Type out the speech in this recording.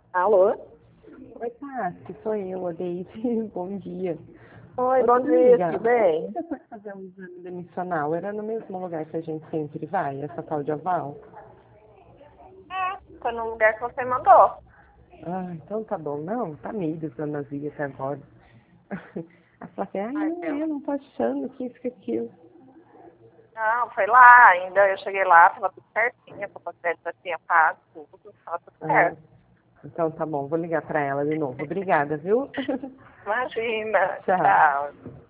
Alô? Oi, Tati, sou eu, a Deise. Bom dia. Oi, Ô, bom dia, amiga, tudo onde bem? você foi fazer um exame demissional? Era no mesmo lugar que a gente sempre vai, essa tal de Aval? Foi no lugar que você mandou. Ah, então tá bom. Não, tá meio desvanazia até agora. A plaquinha, ai, Ai, não Deus. é, não tô achando que isso, que aquilo. Não, foi lá ainda. Eu cheguei lá, tava tudo certinho, a papel já tinha pago tudo, tava tudo Ah, certo. então tá bom, vou ligar pra ela de novo. Obrigada, viu? Imagina, Tchau. tchau.